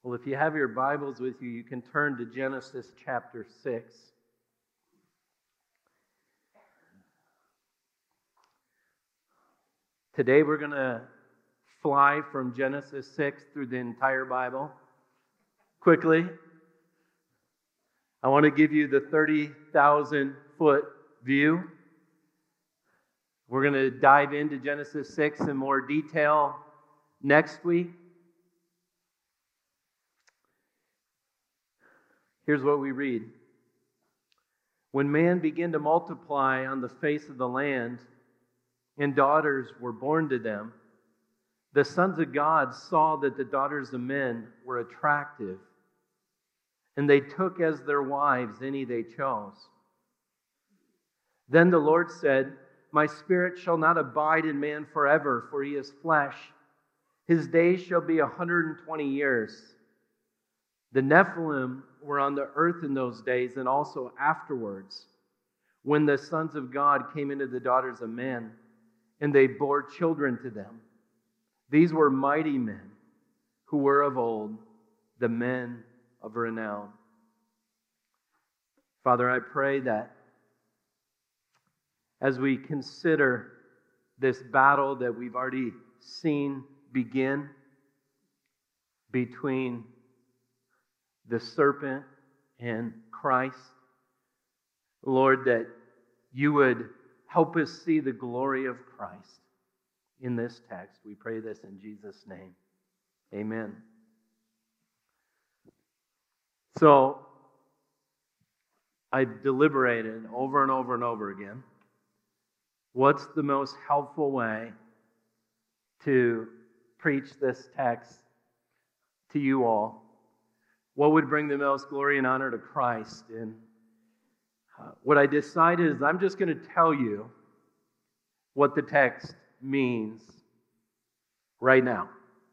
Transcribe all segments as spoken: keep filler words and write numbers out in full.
Well, if you have your Bibles with you, you can turn to Genesis chapter six. Today we're going to fly from Genesis six through the entire Bible quickly. I want to give you the thirty thousand foot view. We're going to dive into Genesis six in more detail next week. Here's what we read. When man began to multiply on the face of the land, and daughters were born to them, the sons of God saw that the daughters of men were attractive, and they took as their wives any they chose. Then the Lord said, My spirit shall not abide in man forever, for he is flesh. His days shall be a hundred and twenty years. The Nephilim were on the earth in those days, and also afterwards, when the sons of God came into the daughters of men, and they bore children to them. These were mighty men who were of old, the men of renown. Father, I pray that as we consider this battle that we've already seen begin between the serpent and Christ, Lord, that you would help us see the glory of Christ in this text. We pray this in Jesus' name. Amen. So, I've deliberated over and over and over again. What's the most helpful way to preach this text to you all? What would bring the most glory and honor to Christ? And uh, what I decided is I'm just going to tell you what the text means right now,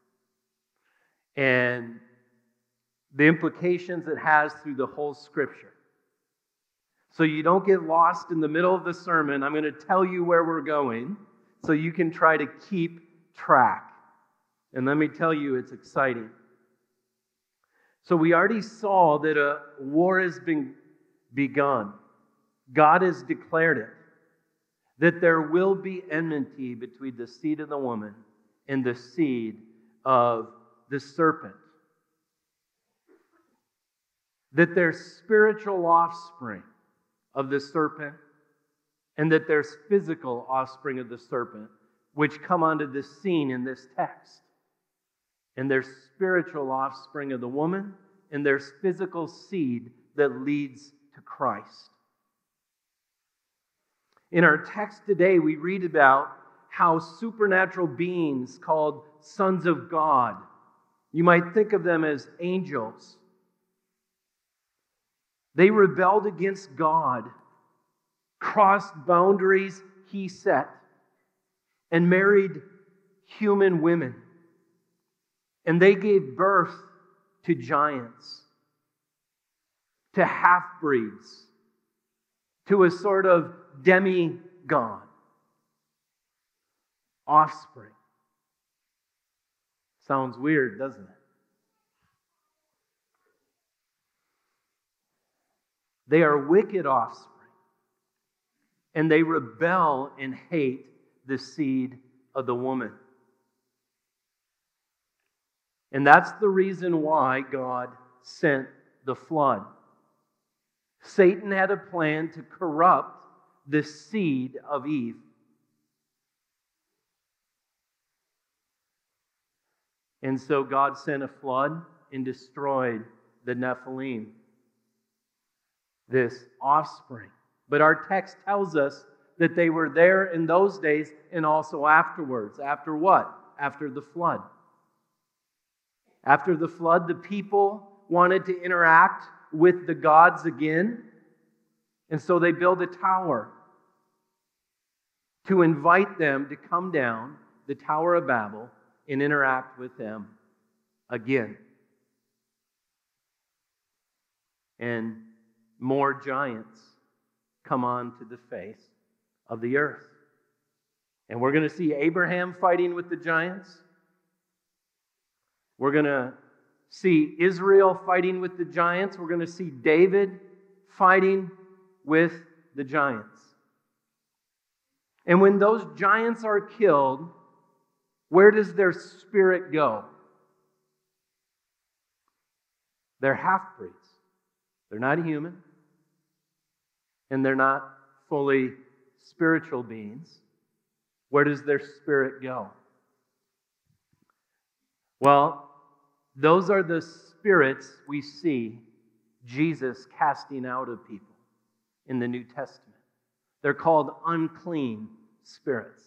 and the implications it has through the whole Scripture. So you don't get lost in the middle of the sermon. I'm going to tell you where we're going so you can try to keep track. And let me tell you, it's exciting. So we already saw that a war has been begun. God has declared it, that there will be enmity between the seed of the woman and the seed of the serpent. That there's spiritual offspring of the serpent, and that there's physical offspring of the serpent, which come onto the scene in this text. And there's spiritual offspring of the woman, and there's physical seed that leads to Christ. In our text today, we read about how supernatural beings called sons of God, you might think of them as angels, they rebelled against God, crossed boundaries He set, and married human women. And they gave birth to giants, to half-breeds, to a sort of demigod, offspring. Sounds weird, doesn't it? They are wicked offspring, and they rebel and hate the seed of the woman. And that's the reason why God sent the flood. Satan had a plan to corrupt the seed of Eve. And so God sent a flood and destroyed the Nephilim, this offspring. But our text tells us that they were there in those days and also afterwards. After what? After the flood. After the flood, the people wanted to interact with the gods again, and so they built a tower to invite them to come down, the Tower of Babel, and interact with them again. And more giants come onto the face of the earth. And we're going to see Abraham fighting with the giants. We're going to see Israel fighting with the giants. We're going to see David fighting with the giants. And when those giants are killed, where does their spirit go? They're half-breeds. They're not human, and they're not fully spiritual beings. Where does their spirit go? Well, those are the spirits we see Jesus casting out of people in the New Testament. They're called unclean spirits.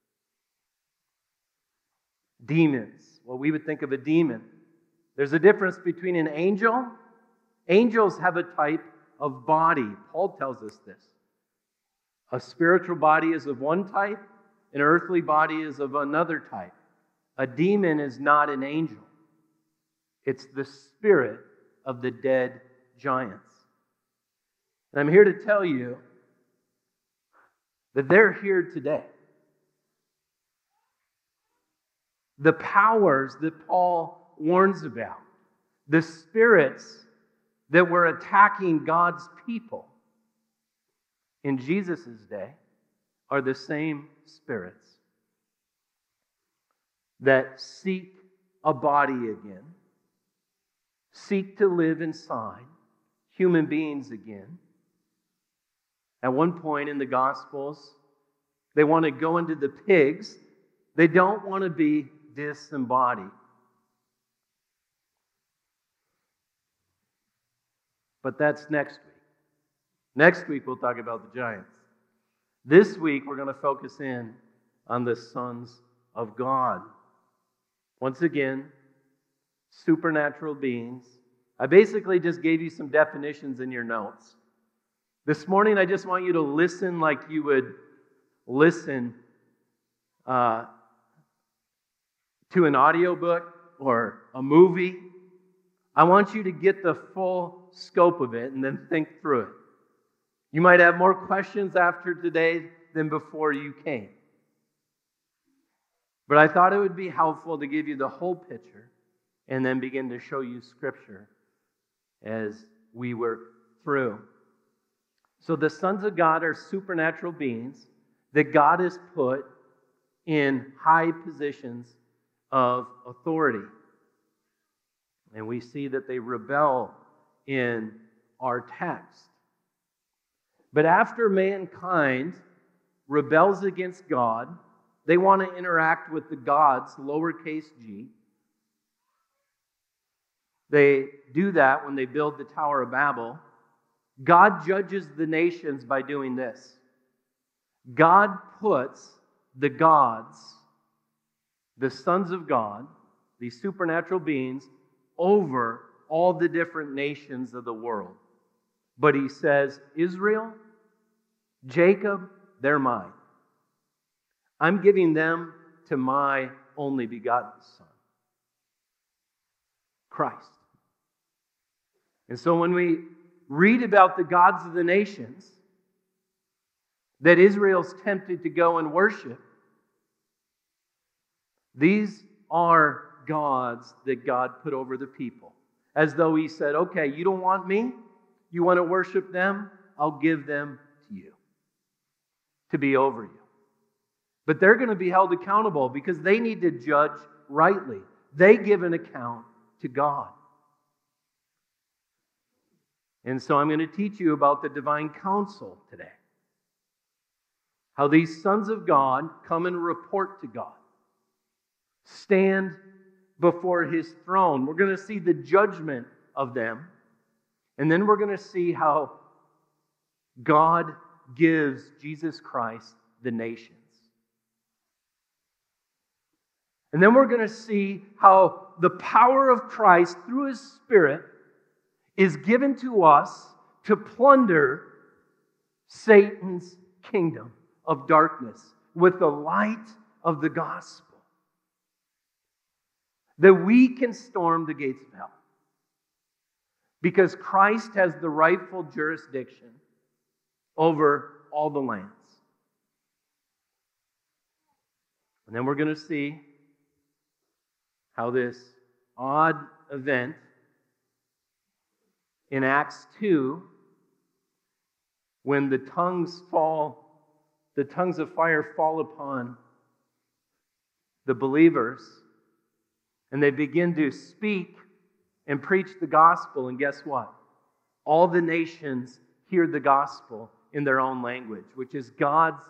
Demons. Well, we would think of a demon. There's a difference between an angel. Angels have a type of body. Paul tells us this. A spiritual body is of one type, an earthly body is of another type. A demon is not an angel. It's the spirit of the dead giants. And I'm here to tell you that they're here today. The powers that Paul warns about, the spirits that were attacking God's people in Jesus' day, are the same spirits that seek a body again, seek to live inside human beings again. At one point in the Gospels, they want to go into the pigs. They don't want to be disembodied. But that's next week. Next week, we'll talk about the giants. This week, we're going to focus in on the sons of God. Once again, supernatural beings. I basically just gave you some definitions in your notes. This morning, I just want you to listen like you would listen uh, to an audiobook or a movie. I want you to get the full scope of it and then think through it. You might have more questions after today than before you came. But I thought it would be helpful to give you the whole picture and then begin to show you Scripture as we work through. So the sons of God are supernatural beings that God has put in high positions of authority. And we see that they rebel in our text. But after mankind rebels against God, they want to interact with the gods, lowercase g. They do that when they build the Tower of Babel. God judges the nations by doing this. God puts the gods, the sons of God, these supernatural beings, over all the different nations of the world. But he says, Israel, Jacob, they're mine. I'm giving them to my only begotten Son, Christ. And so when we read about the gods of the nations that Israel's tempted to go and worship, these are gods that God put over the people. As though he said, okay, you don't want me? You want to worship them? I'll give them to you to be over you. But they're going to be held accountable because they need to judge rightly. They give an account to God. And so I'm going to teach you about the divine council today. How these sons of God come and report to God. Stand before his throne. We're going to see the judgment of them. And then we're going to see how God gives Jesus Christ the nations. And then we're going to see how the power of Christ through his Spirit is given to us to plunder Satan's kingdom of darkness with the light of the gospel. That we can storm the gates of hell. Because Christ has the rightful jurisdiction over all the lands. And then we're going to see how this odd event in Acts two when the tongues fall, the tongues of fire fall upon the believers, and they begin to speak and preach the gospel, and guess what? All the nations hear the gospel in their own language, which is God's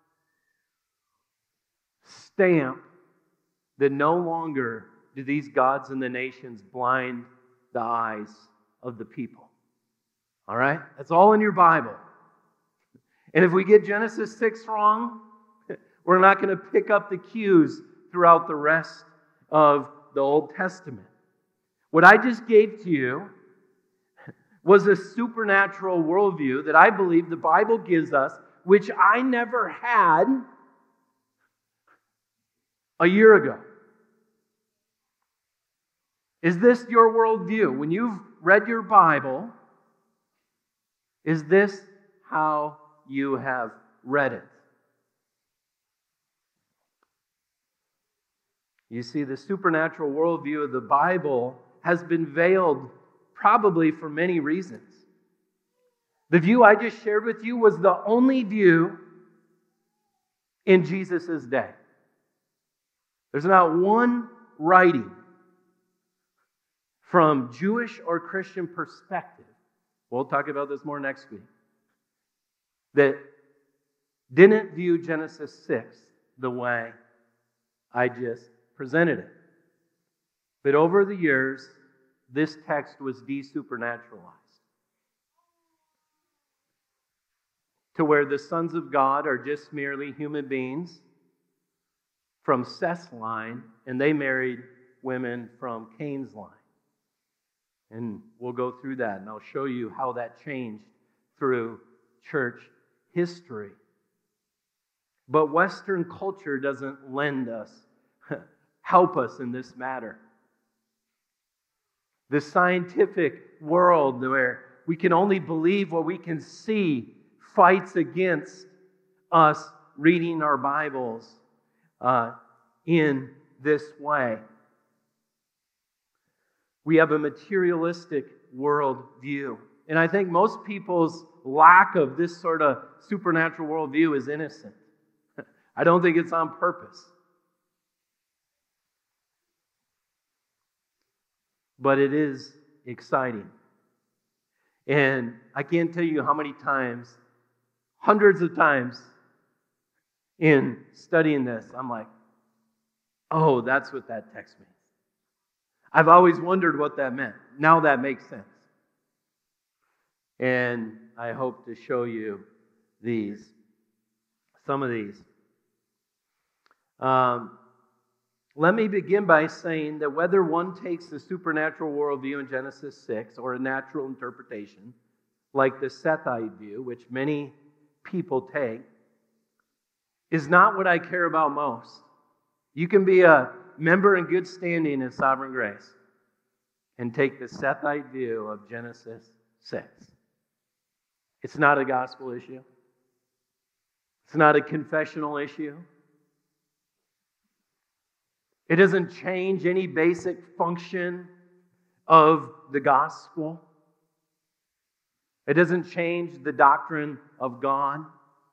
stamp that no longer do these gods and the nations blind the eyes of the people. All right? That's all in your Bible. And if we get Genesis six wrong, we're not going to pick up the cues throughout the rest of the Old Testament. What I just gave to you was a supernatural worldview that I believe the Bible gives us, which I never had a year ago. Is this your worldview? When you've read your Bible, is this how you have read it? You see, the supernatural worldview of the Bible has been veiled probably for many reasons. The view I just shared with you was the only view in Jesus' day. There's not one writing from Jewish or Christian perspective, we'll talk about this more next week, that didn't view Genesis six the way I just presented it. But over the years, this text was de-supernaturalized to where the sons of God are just merely human beings from Seth's line, and they married women from Cain's line. And we'll go through that, and I'll show you how that changed through church history. But Western culture doesn't lend us, help us in this matter. The scientific world where we can only believe what we can see fights against us reading our Bibles uh, in this way. We have a materialistic world view. And I think most people's lack of this sort of supernatural worldview is innocent. I don't think it's on purpose. But it is exciting. And I can't tell you how many times, hundreds of times in studying this, I'm like, oh, that's what that text means. I've always wondered what that meant. Now that makes sense. And I hope to show you these, some of these. Um, let me begin by saying that whether one takes the supernatural worldview in Genesis six or a natural interpretation, like the Sethite view, which many people take, is not what I care about most. You can be a member in good standing in Sovereign Grace and take the Sethite view of Genesis six. It's not a gospel issue. It's not a confessional issue. It doesn't change any basic function of the gospel. It doesn't change the doctrine of God.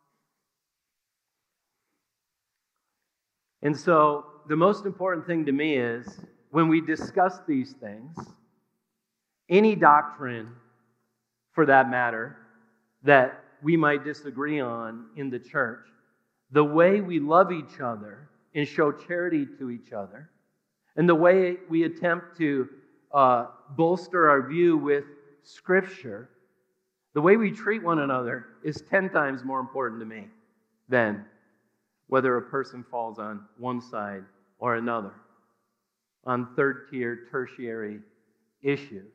And so, the most important thing to me is, when we discuss these things, any doctrine, for that matter, that we might disagree on in the church, the way we love each other and show charity to each other, and the way we attempt to uh, bolster our view with Scripture, the way we treat one another is ten times more important to me than whether a person falls on one side or another, on third-tier, tertiary issues.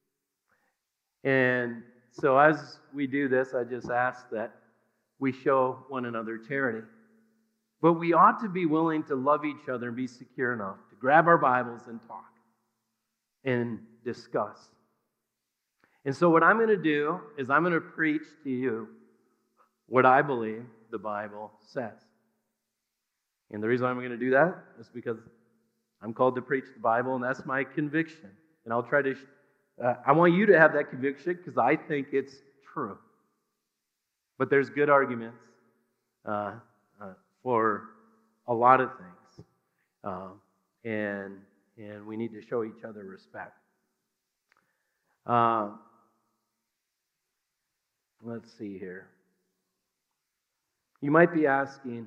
And so as we do this, I just ask that we show one another charity. But we ought to be willing to love each other and be secure enough to grab our Bibles and talk and discuss. And so what I'm going to do is I'm going to preach to you what I believe the Bible says. And the reason I'm going to do that is because I'm called to preach the Bible, and that's my conviction. And I'll try to, uh, I want you to have that conviction because I think it's true. But there's good arguments uh, uh, for a lot of things. Uh, and, and we need to show each other respect. Uh, let's see here. You might be asking,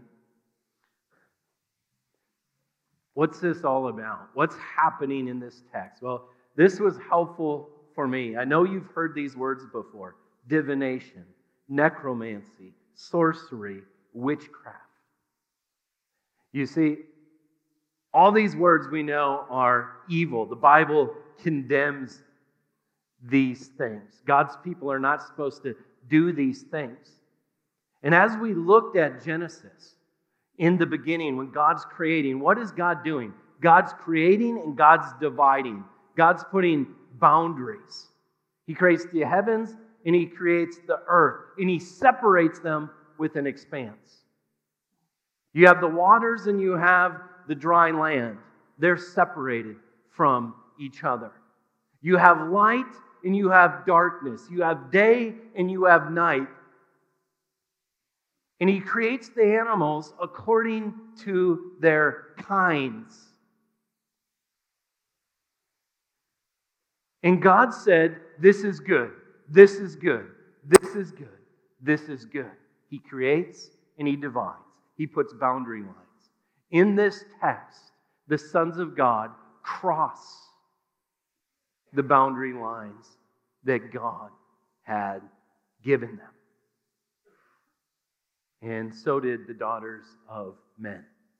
what's this all about? What's happening in this text? Well, this was helpful for me. I know you've heard these words before. Divination, necromancy, sorcery, witchcraft. You see, all these words we know are evil. The Bible condemns these things. God's people are not supposed to do these things. And as we looked at Genesis, in the beginning, when God's creating, what is God doing? God's creating and God's dividing. God's putting boundaries. He creates the heavens and He creates the earth. And He separates them with an expanse. You have the waters and you have the dry land. They're separated from each other. You have light and you have darkness. You have day and you have night. And He creates the animals according to their kinds. And God said, this is good, this is good, this is good, this is good. He creates and He divides. He puts boundary lines. In this text, the sons of God cross the boundary lines that God had given them. And so did the daughters of men.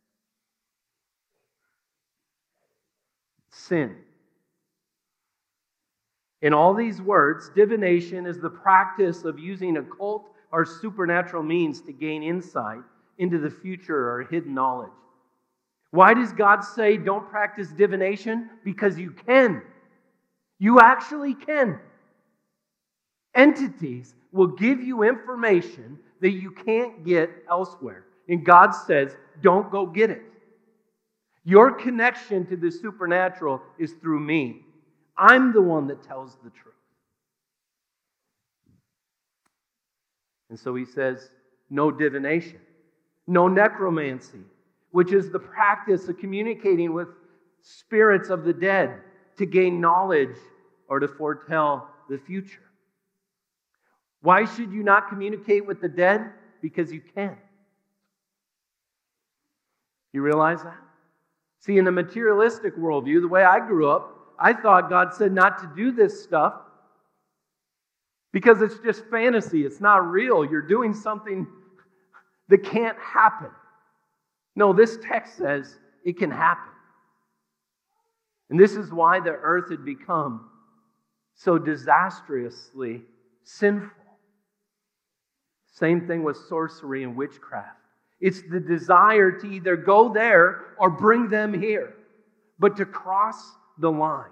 Sin. In all these words, divination is the practice of using occult or supernatural means to gain insight into the future or hidden knowledge. Why does God say don't practice divination? Because you can. You actually can. Entities will give you information that you can't get elsewhere. And God says, don't go get it. Your connection to the supernatural is through me. I'm the one that tells the truth. And so He says, no divination, no necromancy, which is the practice of communicating with spirits of the dead to gain knowledge or to foretell the future. Why should you not communicate with the dead? Because you can. You realize that? See, in the materialistic worldview, the way I grew up, I thought God said not to do this stuff because it's just fantasy. It's not real. You're doing something that can't happen. No, this text says it can happen. And this is why the earth had become so disastrously sinful. Same thing with sorcery and witchcraft. It's the desire to either go there or bring them here, but to cross the line.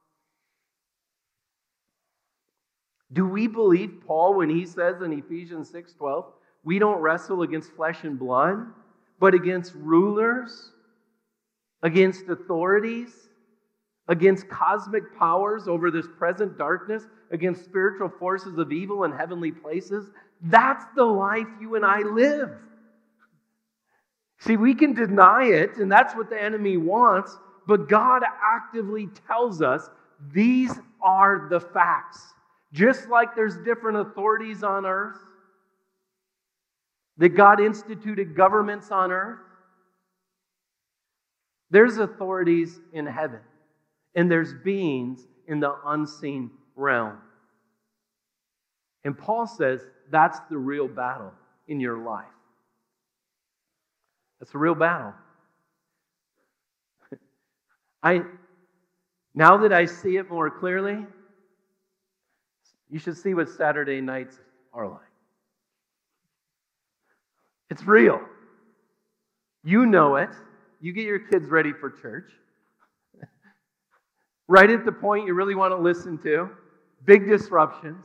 Do we believe Paul when he says in Ephesians six twelve, we don't wrestle against flesh and blood, but against rulers, against authorities, against cosmic powers over this present darkness, against spiritual forces of evil in heavenly places? That's the life you and I live. See, we can deny it, and that's what the enemy wants, but God actively tells us these are the facts. Just like there's different authorities on earth, that God instituted governments on earth, there's authorities in heaven, and there's beings in the unseen realm. And Paul says that's the real battle in your life. That's a real battle. I, now that I see it more clearly, you should see what Saturday nights are like. It's real. You know it. You get your kids ready for church. Right at the point you really want to listen to. Big disruptions.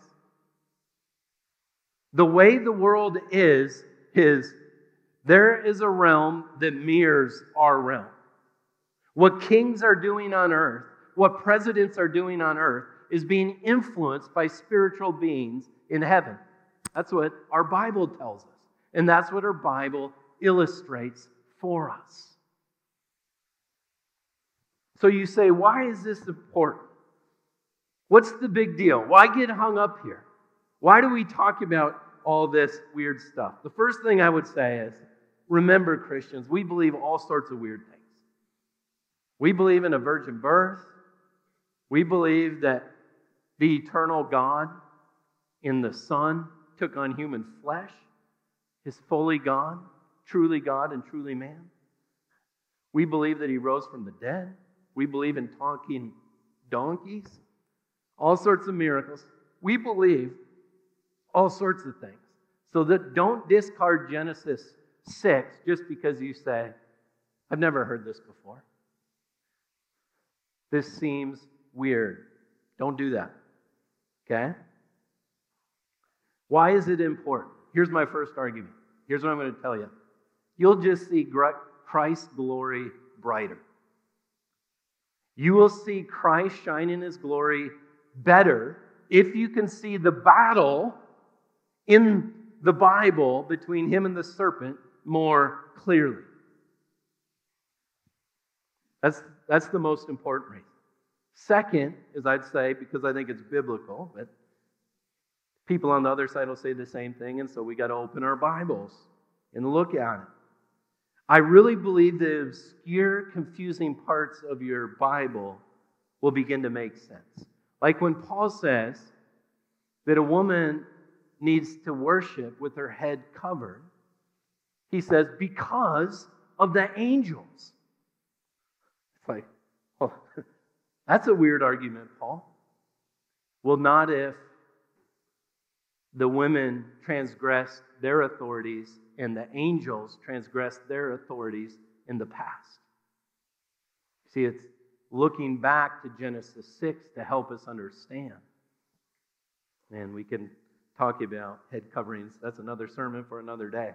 The way the world is, is there is a realm that mirrors our realm. What kings are doing on earth, what presidents are doing on earth is being influenced by spiritual beings in heaven. That's what our Bible tells us. And that's what our Bible illustrates for us. So you say, why is this important? What's the big deal? Why get hung up here? Why do we talk about all this weird stuff? The first thing I would say is, remember, Christians, we believe all sorts of weird things. We believe in a virgin birth. We believe that the eternal God in the Son took on human flesh, is fully God, truly God and truly man. We believe that he rose from the dead. We believe in talking donkeys, all sorts of miracles. We believe all sorts of things. So that don't discard Genesis six just because you say, I've never heard this before. This seems weird. Don't do that. Okay? Why is it important? Here's my first argument. Here's what I'm going to tell you. You'll just see Christ's glory brighter. You will see Christ shine in his glory better if you can see the battle in the Bible between him and the serpent more clearly. That's, that's the most important reason. Second, as I'd say, because I think it's biblical, but people on the other side will say the same thing, and so we got to open our Bibles and look at it. I really believe the obscure, confusing parts of your Bible will begin to make sense. Like when Paul says that a woman needs to worship with her head covered, he says, because of the angels. It's like, oh, that's a weird argument, Paul. Well, not if the women transgressed their authorities and the angels transgressed their authorities in the past. See, it's looking back to Genesis six to help us understand. And we can talk about head coverings. That's another sermon for another day.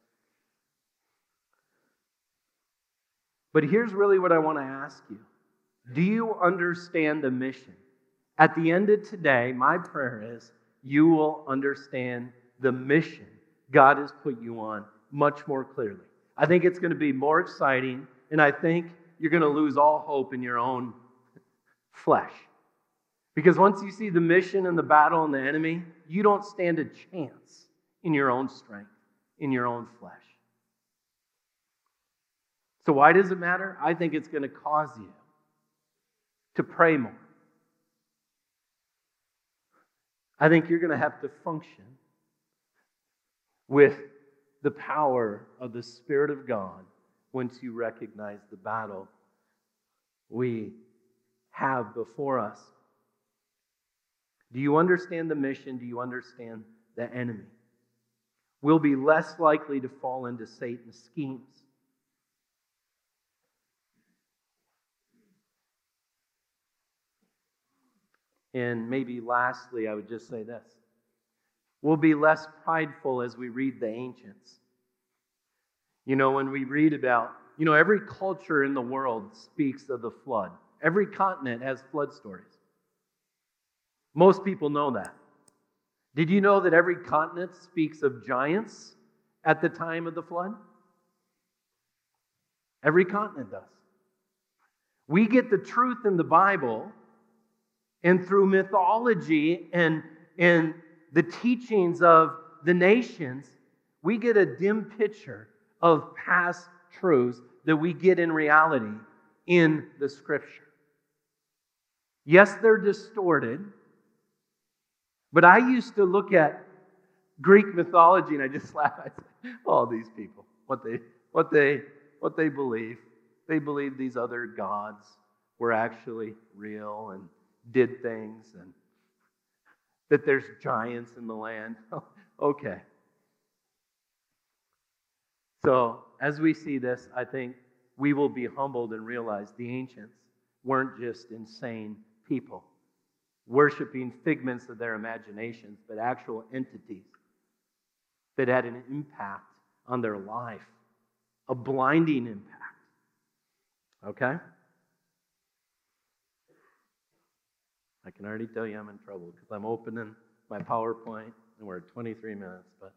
But here's really what I want to ask you. Do you understand the mission? At the end of today, my prayer is you will understand the mission God has put you on much more clearly. I think it's going to be more exciting, and I think you're going to lose all hope in your own flesh. Because once you see the mission and the battle and the enemy, you don't stand a chance in your own strength, in your own flesh. So why does it matter? I think it's going to cause you to pray more. I think you're going to have to function with the power of the Spirit of God once you recognize the battle we have before us. Do you understand the mission? Do you understand the enemy? We'll be less likely to fall into Satan's schemes. And maybe lastly, I would just say this. We'll be less prideful as we read the ancients. You know, when we read about, you know, every culture in the world speaks of the flood. Every continent has flood stories. Most people know that. Did you know that every continent speaks of giants at the time of the flood? Every continent does. We get the truth in the Bible, and through mythology and, and the teachings of the nations, we get a dim picture of past truths that we get in reality in the Scripture. Yes, they're distorted, but I used to look at Greek mythology and I just laugh. I say, oh, these people, what they, what they, what they believe. They believe these other gods were actually real and did things, and that there's giants in the land. Okay. So, as we see this, I think we will be humbled and realize the ancients weren't just insane people, worshiping figments of their imaginations, but actual entities that had an impact on their life, a blinding impact. Okay? I can already tell you I'm in trouble because I'm opening my PowerPoint and we're at twenty-three minutes. But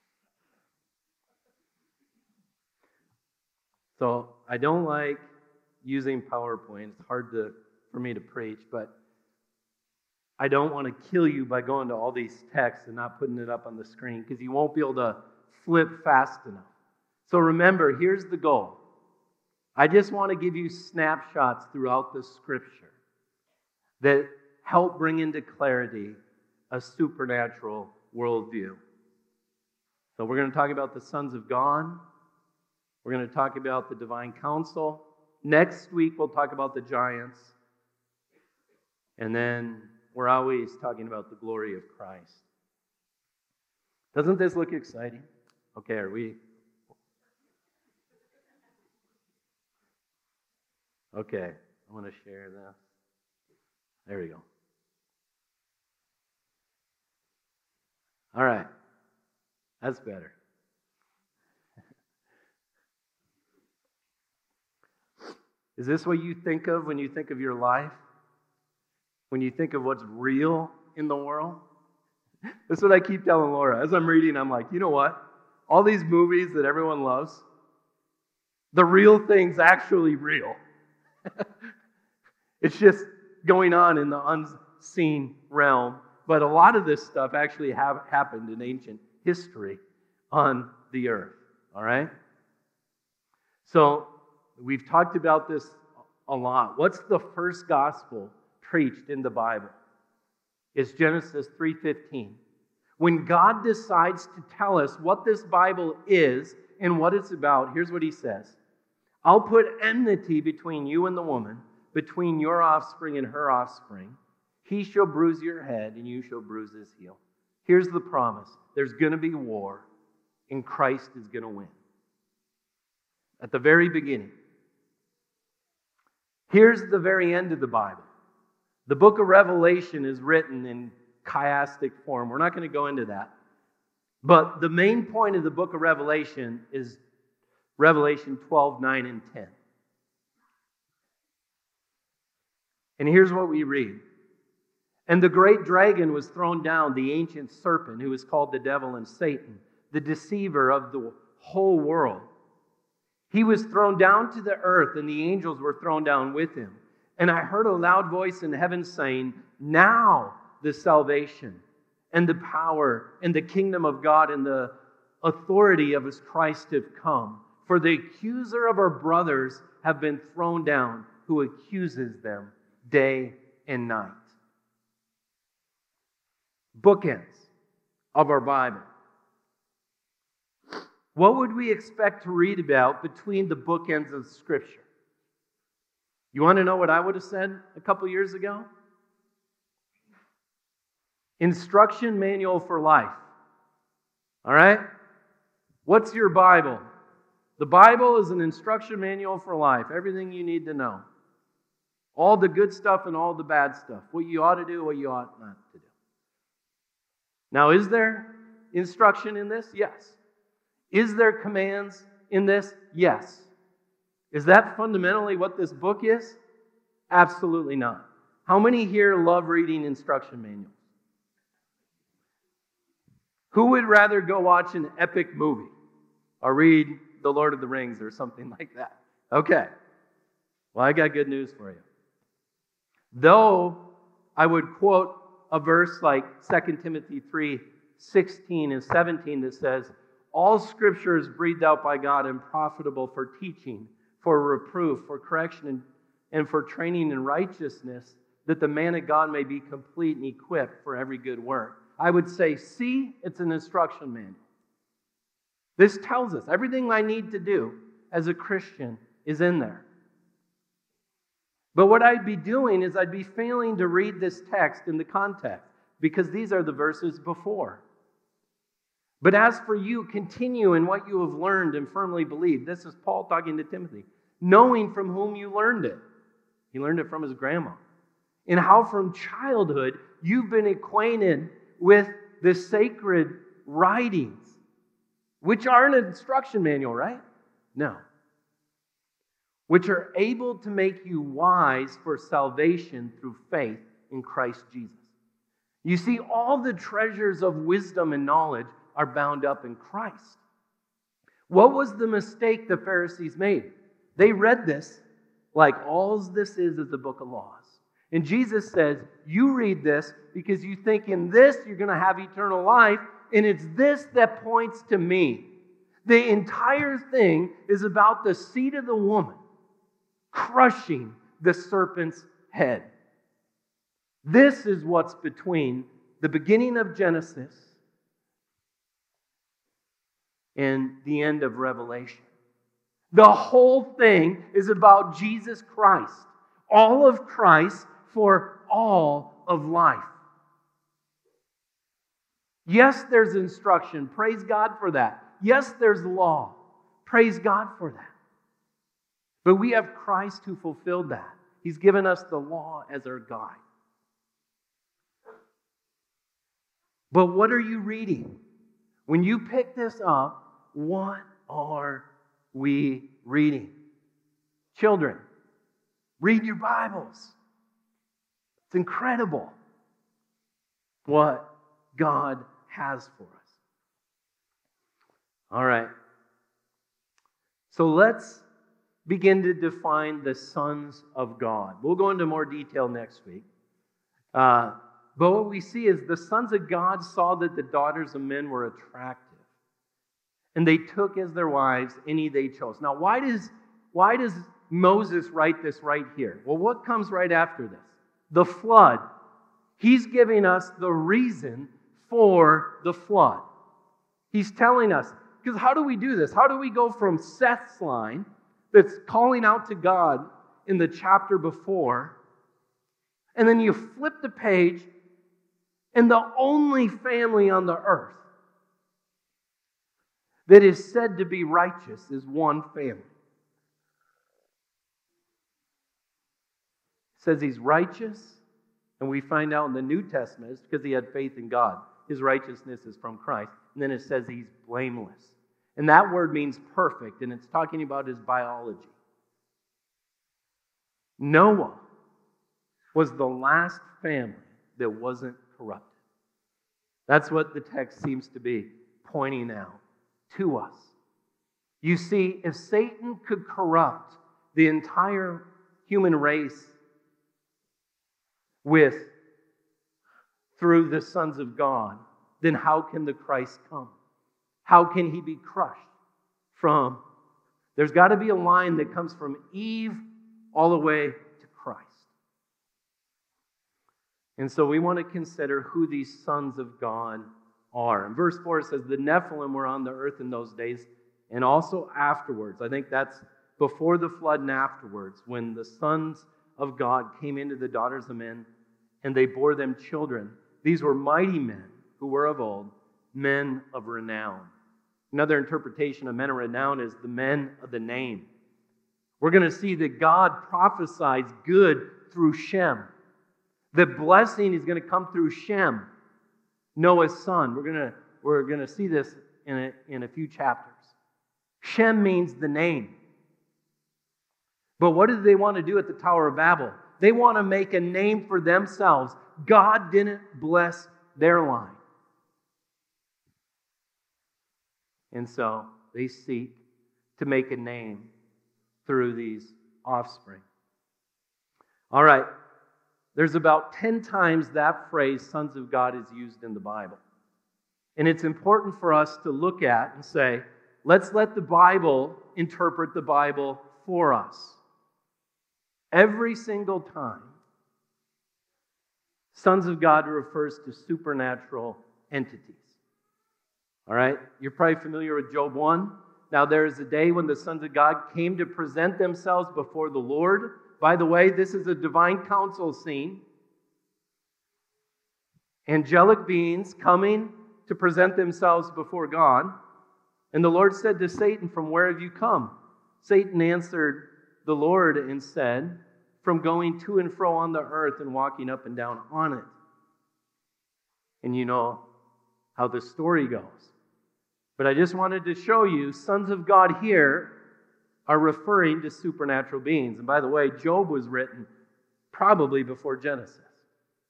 so I don't like using PowerPoint. It's hard to for me to preach, but I don't want to kill you by going to all these texts and not putting it up on the screen because you won't be able to flip fast enough. So remember, here's the goal. I just want to give you snapshots throughout the Scripture that help bring into clarity a supernatural worldview. So we're going to talk about the sons of God. We're going to talk about the divine council. Next week, we'll talk about the giants. And then we're always talking about the glory of Christ. Doesn't this look exciting? Okay, are we... Okay, I want to share this. There we go. All right, that's better. Is this what you think of when you think of your life? When you think of what's real in the world? That's what I keep telling Laura. As I'm reading, I'm like, you know what? All these movies that everyone loves, the real thing's actually real. It's just going on in the unseen realm. But a lot of this stuff actually have happened in ancient history on the earth. All right? So we've talked about this a lot. What's the first gospel preached in the Bible? It's Genesis three fifteen. When God decides to tell us what this Bible is and what it's about, here's what he says. I'll put enmity between you and the woman, between your offspring and her offspring. He shall bruise your head, and you shall bruise his heel. Here's the promise. There's going to be war, and Christ is going to win. At the very beginning. Here's the very end of the Bible. The book of Revelation is written in chiastic form. We're not going to go into that. But the main point of the book of Revelation is Revelation twelve, nine, and ten. And here's what we read. And the great dragon was thrown down, the ancient serpent, who is called the devil and Satan, the deceiver of the whole world. He was thrown down to the earth, and the angels were thrown down with him. And I heard a loud voice in heaven saying, now the salvation and the power and the kingdom of God and the authority of his Christ have come. For the accuser of our brothers have been thrown down, who accuses them day and night. Bookends of our Bible. What would we expect to read about between the bookends of Scripture? You want to know what I would have said a couple years ago? Instruction manual for life. All right? What's your Bible? The Bible is an instruction manual for life. Everything you need to know. All the good stuff and all the bad stuff. What you ought to do, what you ought not to do. Now, is there instruction in this? Yes. Is there commands in this? Yes. Is that fundamentally what this book is? Absolutely not. How many here love reading instruction manuals? Who would rather go watch an epic movie or read The Lord of the Rings or something like that? Okay. Well, I got good news for you. Though I would quote a verse like Second Timothy three sixteen and seventeen that says, all Scripture is breathed out by God and profitable for teaching, for reproof, for correction, and, and for training in righteousness, that the man of God may be complete and equipped for every good work. I would say, see, it's an instruction manual. This tells us everything I need to do as a Christian is in there. But what I'd be doing is I'd be failing to read this text in the context, because these are the verses before. But as for you, continue in what you have learned and firmly believed. This is Paul talking to Timothy. Knowing from whom you learned it. He learned it from his grandma. And how from childhood you've been acquainted with the sacred writings, which are an instruction manual, right? No. Which are able to make you wise for salvation through faith in Christ Jesus. You see, all the treasures of wisdom and knowledge are bound up in Christ. What was the mistake the Pharisees made? They read this like all this is is the book of laws. And Jesus says, you read this because you think in this you're going to have eternal life, and it's this that points to me. The entire thing is about the seed of the woman crushing the serpent's head. This is what's between the beginning of Genesis and the end of Revelation. The whole thing is about Jesus Christ. All of Christ for all of life. Yes, there's instruction. Praise God for that. Yes, there's law. Praise God for that. But we have Christ who fulfilled that. He's given us the law as our guide. But what are you reading? When you pick this up, what are we reading? Children, read your Bibles. It's incredible what God has for us. All right. So let's begin to define the sons of God. We'll go into more detail next week. Uh, but what we see is the sons of God saw that the daughters of men were attractive. And they took as their wives any they chose. Now, why does, why does Moses write this right here? Well, what comes right after this? The flood. He's giving us the reason for the flood. He's telling us, because how do we do this? How do we go from Seth's line that's calling out to God in the chapter before, and then you flip the page, and the only family on the earth that is said to be righteous is one family. It says he's righteous, and we find out in the New Testament it's because he had faith in God. His righteousness is from Christ. And then it says he's blameless. And that word means perfect, and it's talking about his biology. Noah was the last family that wasn't corrupted. That's what the text seems to be pointing out to us. You see, if Satan could corrupt the entire human race with through the sons of God, then how can the Christ come? How can he be crushed from? There's got to be a line that comes from Eve all the way to Christ. And so we want to consider who these sons of God are. In verse four it says, the Nephilim were on the earth in those days, and also afterwards. I think that's before the flood and afterwards, when the sons of God came into the daughters of men, and they bore them children. These were mighty men who were of old, men of renown. Another interpretation of men of renown is the men of the name. We're going to see that God prophesies good through Shem. The blessing is going to come through Shem, Noah's son. We're going to, we're going to see this in a, in a few chapters. Shem means the name. But what did they want to do at the Tower of Babel? They want to make a name for themselves. God didn't bless their line. And so they seek to make a name through these offspring. All right. There's about ten times that phrase, sons of God, is used in the Bible. And it's important for us to look at and say, let's let the Bible interpret the Bible for us. Every single time, sons of God refers to supernatural entities. All right? You're probably familiar with Job one. Now there is a day when the sons of God came to present themselves before the Lord. By the way, this is a divine council scene. Angelic beings coming to present themselves before God. And the Lord said to Satan, from where have you come? Satan answered the Lord and said, from going to and fro on the earth and walking up and down on it. And you know how the story goes. But I just wanted to show you, sons of God here are referring to supernatural beings. And by the way, Job was written probably before Genesis.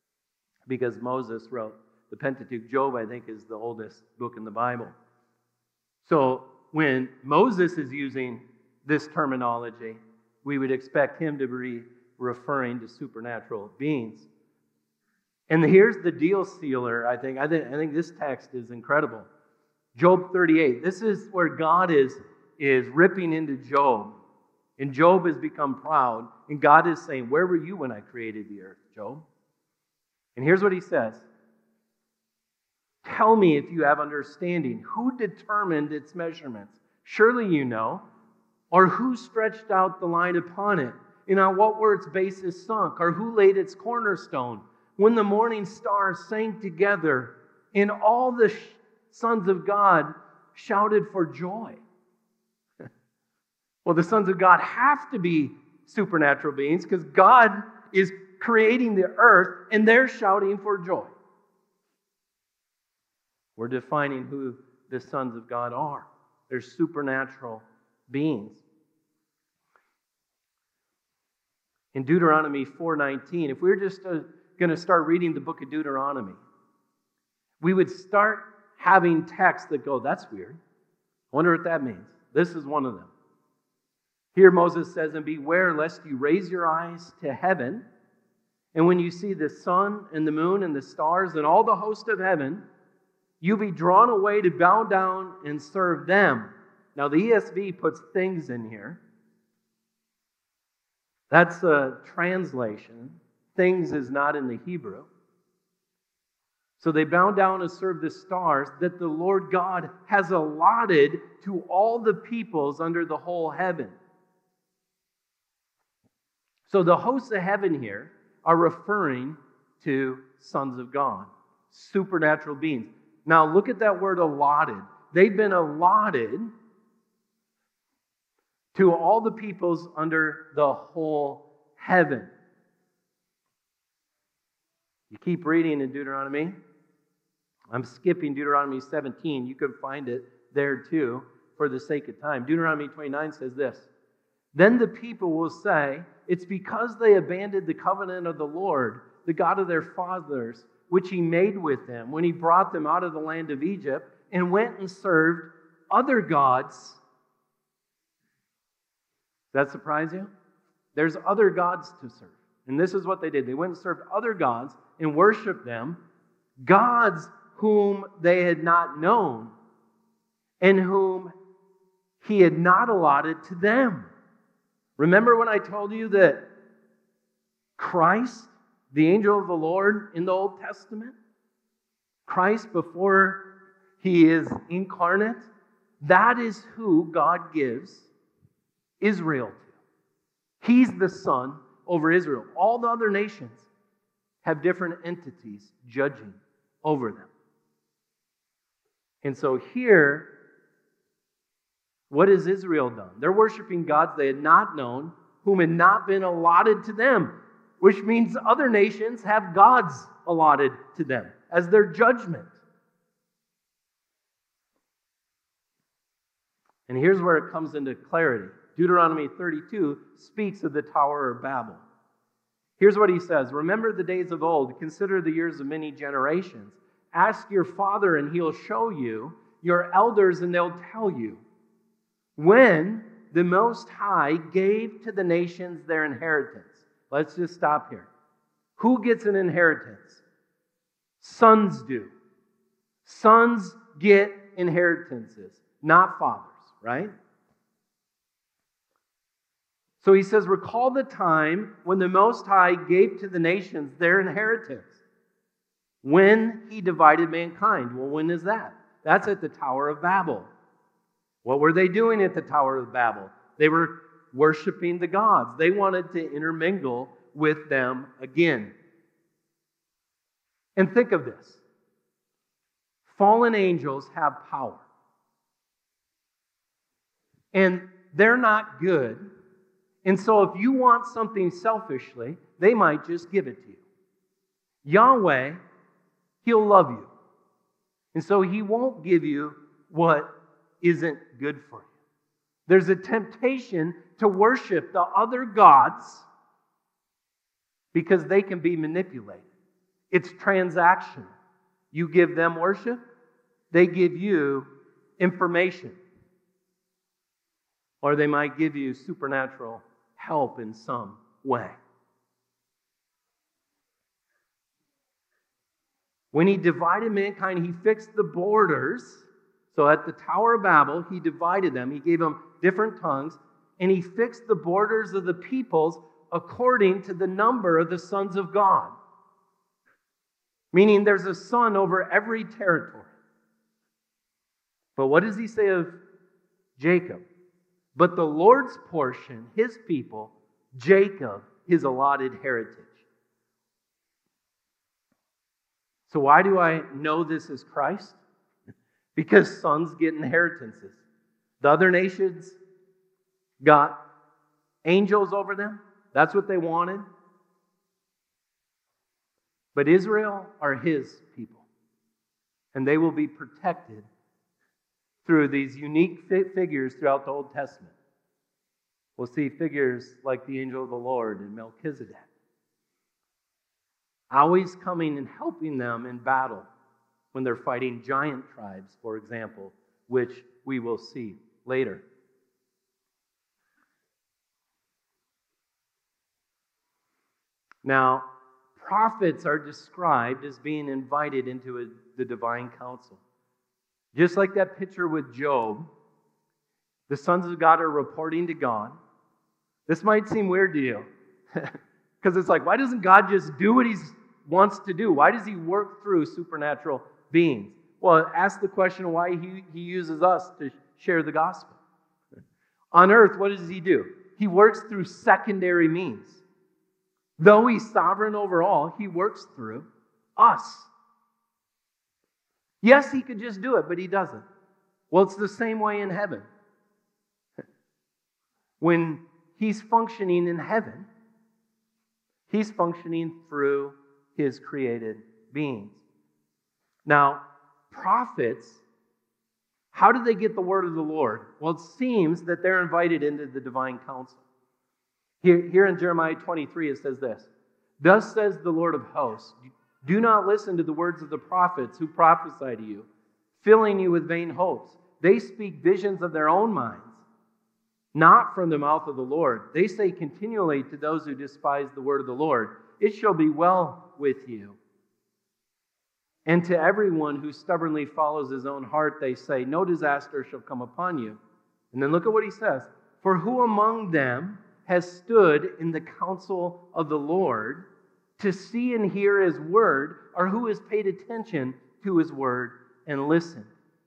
because Moses wrote the Pentateuch. Job, I think, is the oldest book in the Bible. So when Moses is using this terminology, we would expect him to be referring to supernatural beings. And here's the deal sealer, I think. I think, I think this text is incredible. Job thirty-eight. This is where God is, is ripping into Job. And Job has become proud. And God is saying, where were you when I created the earth, Job? And here's what he says. Tell me if you have understanding. Who determined its measurements? Surely you know. Or who stretched out the line upon it? And on what were its bases sunk? Or who laid its cornerstone? When the morning stars sang together, and all the sh- sons of God shouted for joy. Well, the sons of God have to be supernatural beings because God is creating the earth, and they're shouting for joy. We're defining who the sons of God are. They're supernatural beings. In Deuteronomy four nineteen, if we were just uh, going to start reading the book of Deuteronomy, we would start having texts that go, that's weird. I wonder what that means. This is one of them. Here Moses says, and beware lest you raise your eyes to heaven, and when you see the sun and the moon and the stars and all the host of heaven, you be drawn away to bow down and serve them. Now the E S V puts things in here. That's a translation. Things is not in the Hebrew. So they bow down and serve the stars that the Lord God has allotted to all the peoples under the whole heaven. So the hosts of heaven here are referring to sons of God, supernatural beings. Now look at that word allotted. They've been allotted to all the peoples under the whole heaven. You keep reading in Deuteronomy. I'm skipping Deuteronomy seventeen. You could find it there too for the sake of time. Deuteronomy twenty-nine says this. Then the people will say, it's because they abandoned the covenant of the Lord, the God of their fathers, which he made with them when he brought them out of the land of Egypt, and went and served other gods. Does that surprise you? There's other gods to serve. And this is what they did. They went and served other gods and worshiped them, gods whom they had not known and whom he had not allotted to them. Remember when I told you that Christ, the angel of the Lord in the Old Testament, Christ before he is incarnate, that is who God gives Israel to. He's the son over Israel. All the other nations have different entities judging over them. And so here, what has Israel done? They're worshiping gods they had not known, whom had not been allotted to them, which means other nations have gods allotted to them as their judgment. And here's where it comes into clarity. Deuteronomy thirty-two speaks of the Tower of Babel. Here's what he says. Remember the days of old. Consider the years of many generations. Ask your father, and he'll show you. Your elders, and they'll tell you. When the Most High gave to the nations their inheritance. Let's just stop here. Who gets an inheritance? Sons do. Sons get inheritances, not fathers, right? So he says, recall the time when the Most High gave to the nations their inheritance. When he divided mankind. Well, when is that? That's at the Tower of Babel. What were they doing at the Tower of Babel? They were worshiping the gods. They wanted to intermingle with them again. And think of this. Fallen angels have power. And they're not good. And so if you want something selfishly, they might just give it to you. Yahweh, he'll love you. And so he won't give you what isn't good for you. There's a temptation to worship the other gods because they can be manipulated. It's transactional. You give them worship, they give you information. Or they might give you supernatural help in some way. When he divided mankind, he fixed the borders. So at the Tower of Babel, he divided them. He gave them different tongues. And he fixed the borders of the peoples according to the number of the sons of God. Meaning there's a son over every territory. But what does he say of Jacob? But the Lord's portion, his people, Jacob, his allotted heritage. So why do I know this is Christ? Because sons get inheritances. The other nations got angels over them. That's what they wanted. But Israel are his people. And they will be protected through these unique figures throughout the Old Testament. We'll see figures like the angel of the Lord and Melchizedek, always coming and helping them in battle when they're fighting giant tribes, for example, which we will see later. Now, prophets are described as being invited into a, the divine council. Just like that picture with Job, the sons of God are reporting to God. This might seem weird to you, because it's like, why doesn't God just do what he wants to do? Why does he work through supernatural beings? Well, ask the question why he, he uses us to share the gospel. On earth, what does he do? He works through secondary means. Though he's sovereign over all, he works through us. Yes, he could just do it, but he doesn't. Well, it's the same way in heaven. When he's functioning in heaven, he's functioning through his created beings. Now, prophets, how do they get the word of the Lord? Well, it seems that they're invited into the divine council. Here, here in Jeremiah twenty-three, it says this: Thus says the Lord of hosts, do not listen to the words of the prophets who prophesy to you, filling you with vain hopes. They speak visions of their own minds, not from the mouth of the Lord. They say continually to those who despise the word of the Lord, it shall be well with you. And to everyone who stubbornly follows his own heart, they say, no disaster shall come upon you. And then look at what he says. For who among them has stood in the counsel of the Lord to see and hear his word, or who has paid attention to his word and listened?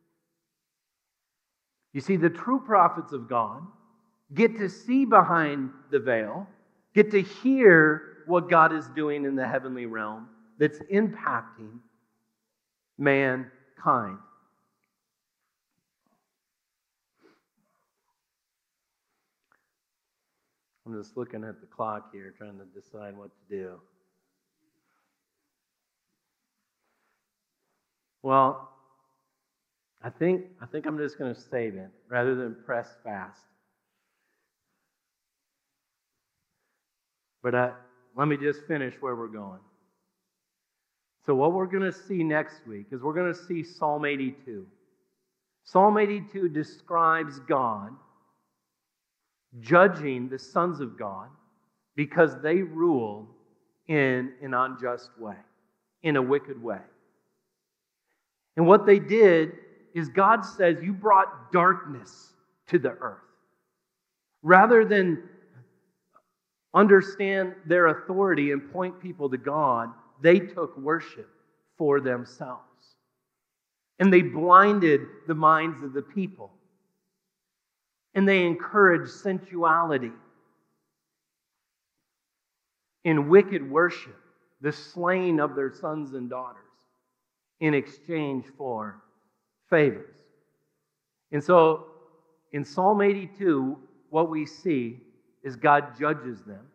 You see, the true prophets of God get to see behind the veil, get to hear what God is doing in the heavenly realm that's impacting mankind. I'm just looking at the clock here, trying to decide what to do. Well, I think I think I'm just going to save it rather than press fast. But I, let me just finish where we're going. So what we're going to see next week is we're going to see Psalm eighty-two. Psalm eighty-two describes God judging the sons of God because they ruled in an unjust way, in a wicked way. And what they did is God says, you brought darkness to the earth. Rather than understand their authority and point people to God, they took worship for themselves. And they blinded the minds of the people. And they encouraged sensuality in wicked worship, the slaying of their sons and daughters in exchange for favors. And so in Psalm eighty-two, what we see is God judges them.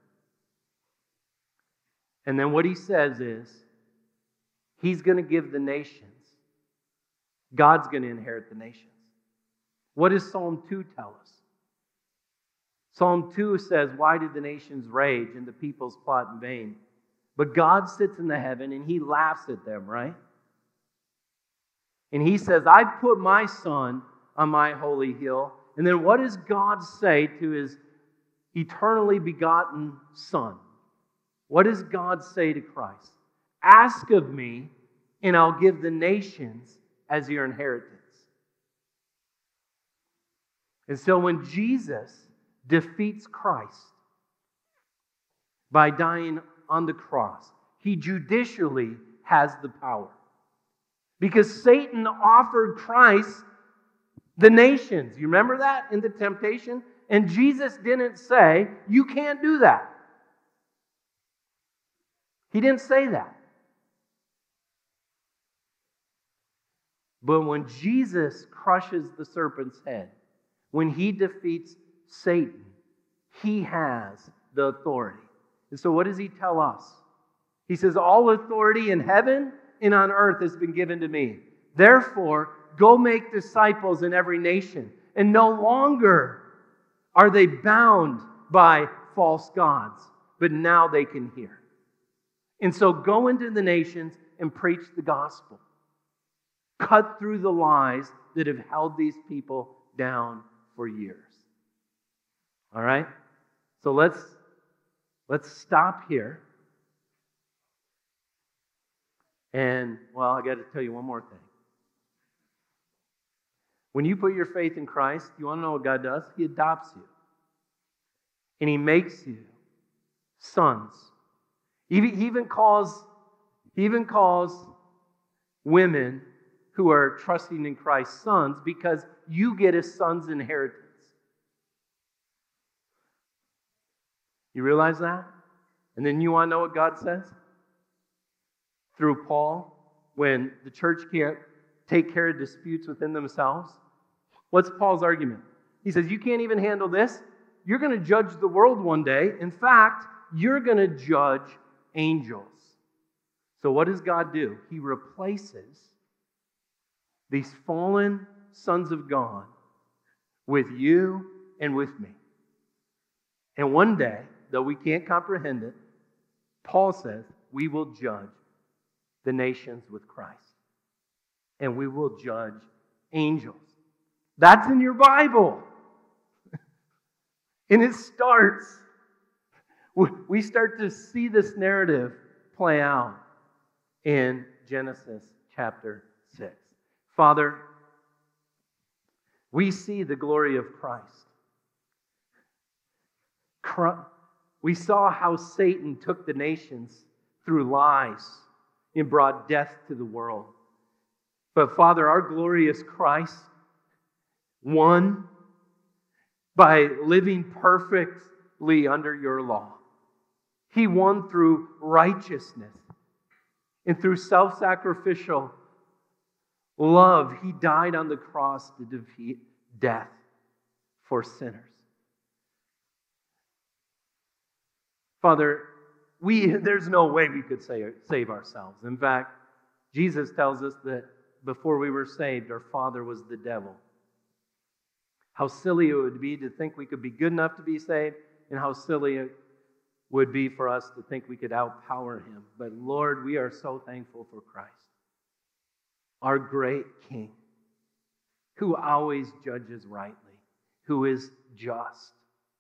And then what he says is, he's going to give the nations. God's going to inherit the nations. What does Psalm two tell us? Psalm two says, why did the nations rage and the peoples plot in vain? But God sits in the heaven and he laughs at them, right? And he says, I put my son on my holy hill. And then what does God say to his eternally begotten son? What does God say to Christ? Ask of me, and I'll give the nations as your inheritance. And so when Jesus defeats Christ by dying on the cross, he judicially has the power. Because Satan offered Christ the nations. You remember that in the temptation? And Jesus didn't say, you can't do that. He didn't say that. But when Jesus crushes the serpent's head, when he defeats Satan, he has the authority. And so what does he tell us? He says, all authority in heaven and on earth has been given to me. Therefore, go make disciples in every nation. And no longer are they bound by false gods, but now they can hear. And so go into the nations and preach the gospel. Cut through the lies that have held these people down for years. All right? So let's, let's stop here. And, well, I got to tell you one more thing. When you put your faith in Christ, you want to know what God does? He adopts you. And he makes you sons. He even calls, he even calls women who are trusting in Christ sons because you get a son's inheritance. You realize that? And then you want to know what God says? Through Paul, when the church can't take care of disputes within themselves. What's Paul's argument? He says, you can't even handle this. You're going to judge the world one day. In fact, you're going to judge angels. So what does God do? He replaces these fallen sons of God with you and with me. And one day, though we can't comprehend it, Paul says, we will judge the nations with Christ. And we will judge angels. That's in your Bible. And it starts, we start to see this narrative play out in Genesis chapter six. Father, we see the glory of Christ. We saw how Satan took the nations through lies and brought death to the world. But Father, our glorious Christ won by living perfectly under your law. He won through righteousness and through self-sacrificial love. He died on the cross to defeat death for sinners. Father, we there's no way we could save, save ourselves. In fact, Jesus tells us that before we were saved, our father was the devil. How silly it would be to think we could be good enough to be saved, and how silly it would be for us to think we could outpower him. But Lord, we are so thankful for Christ, our great King, who always judges rightly, who is just,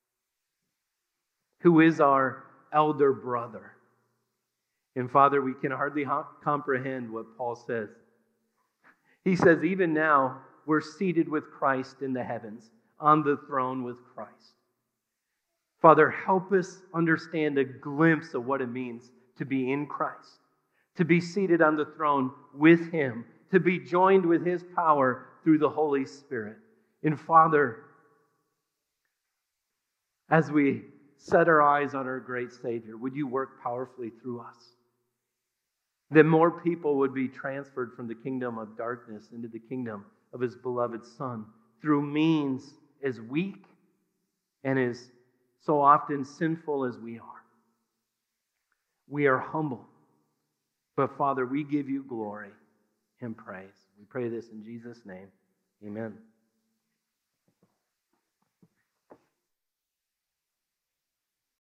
who is our elder brother. And Father, we can hardly comprehend what Paul says. He says, even now, we're seated with Christ in the heavens, on the throne with Christ. Father, help us understand a glimpse of what it means to be in Christ, to be seated on the throne with him, to be joined with his power through the Holy Spirit. And Father, as we set our eyes on our great Savior, would you work powerfully through us? That more people would be transferred from the kingdom of darkness into the kingdom of his beloved Son through means as weak and as so often sinful as we are. We are humble. But Father, we give you glory and praise. We pray this in Jesus' name. Amen.